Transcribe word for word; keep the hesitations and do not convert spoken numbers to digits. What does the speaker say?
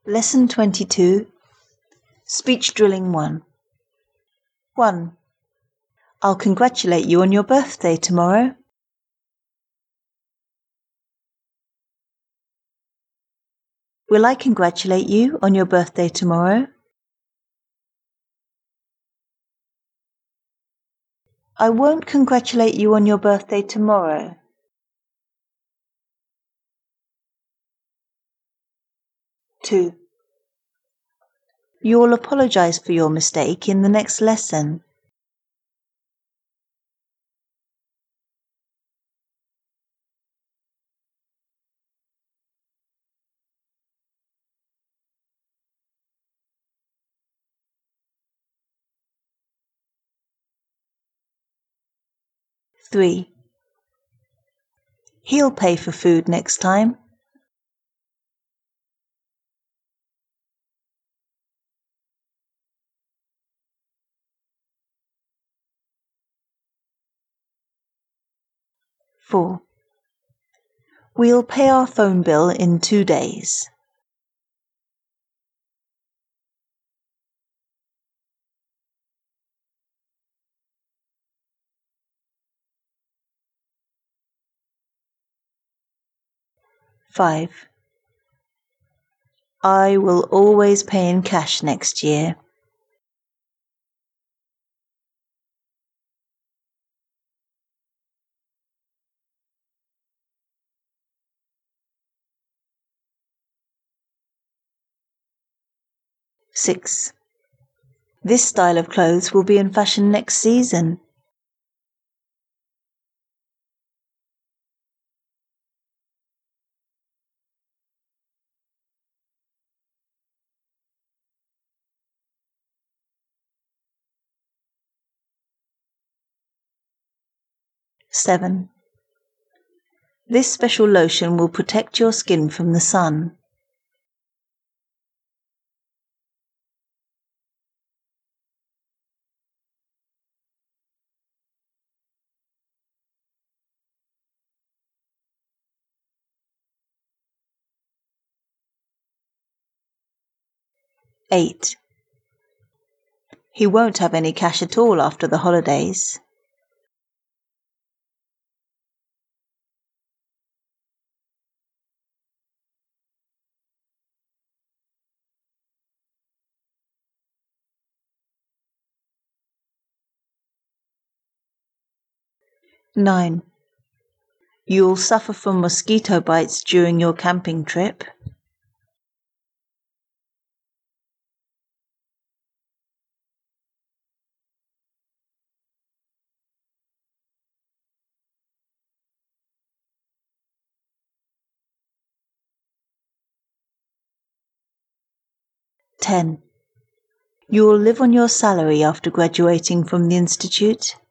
Lesson twenty-two, Speech Drilling one. one. I'll congratulate you on your birthday tomorrow. Will I congratulate you on your birthday tomorrow? I won't congratulate you on your birthday tomorrow. two. You'll apologize for your mistake in the next lesson. three. He'll pay for food next time. four. We'll pay our phone bill in two days. five. I will always pay in cash next year. six. This style of clothes will be in fashion next season. seven. This special lotion will protect your skin from the sun. eight. He won't have any cash at all after the holidays. nine. You'll suffer from mosquito bites during your camping trip. ten. You will live on your salary after graduating from the institute.